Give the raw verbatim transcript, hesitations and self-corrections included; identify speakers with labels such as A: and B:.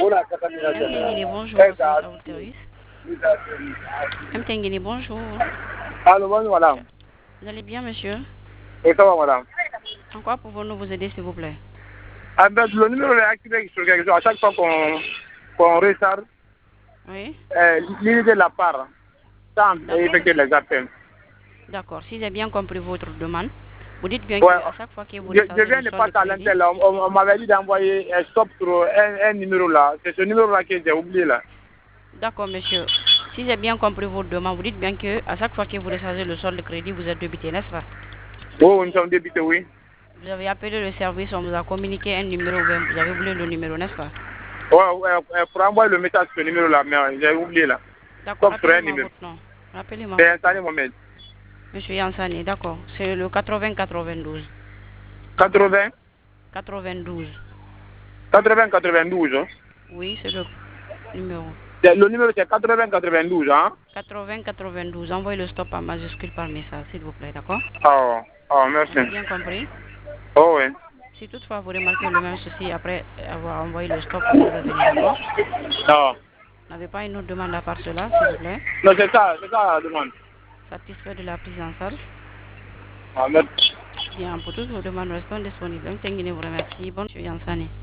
A: Mtengini, bonjour, c'est ça votre service. Mtengini, bonjour.
B: Allô, bonjour madame.
A: Vous allez bien, monsieur?
B: Oui, ça va madame.
A: En quoi pouvons-nous vous aider, s'il vous plaît?
B: Ah ben, le numéro est activé sur quelque chose. À chaque fois qu'on qu'on recharge,
A: Oui.
B: euh, limiter la part sans effectuer les appels.
A: D'accord, si j'ai bien compris votre demande, vous dites bien
B: Ouais.
A: qu'à chaque fois que vous
B: Je,
A: rechargez
B: je viens
A: le
B: de
A: solde de
B: passer à
A: crédit...
B: l'intel, on, on, on m'avait dit d'envoyer un stop sur un, un numéro là. C'est ce numéro là que j'ai oublié là.
A: D'accord, monsieur. Si j'ai bien compris votre demande, vous dites bien que à chaque fois que vous rechargez le solde de crédit, vous êtes débité, n'est-ce pas?
B: Oh, nous sommes débités, oui.
A: Vous avez appelé le service, on vous a communiqué un numéro, vous avez oublié le numéro, n'est-ce pas?
B: Ouais, ouais, ouais, pour envoyer le message sur ce numéro là, mais j'ai oublié là.
A: D'accord,
B: Stop sur un
A: rappelez-moi
B: numéro.
A: votre nom. Rappelez-moi
B: C'est
A: votre nom.
B: installé Mohamed.
A: Monsieur Yansani, d'accord. C'est le quatre-vingts quatre-vingt-douze.
B: quatre-vingts
A: quatre-vingt-douze.
B: quatre-vingts quatre-vingt-douze. Hein?
A: Oui, c'est le numéro.
B: Le numéro c'est quatre-vingts quatre-vingt-douze, hein?
A: quatre-vingts quatre-vingt-douze. Envoyez le stop en majuscule par message, s'il vous plaît, d'accord?
B: Oh, oh, merci.
A: Avez bien compris?
B: Oh, oui.
A: Si toutefois vous remarquez le même souci après avoir envoyé le stop, vous pouvez venir, d'accord?
B: Non.
A: N'avez pas une autre demande à part cela, s'il vous plaît?
B: Non, c'est ça, c'est ça la demande.
A: Satisfait de la prise en charge?
B: Ah, merci.
A: Bien, pour toutes vos demandes, restons disponibles. Mtengini vous remercie. Bonne nuit, Yansani.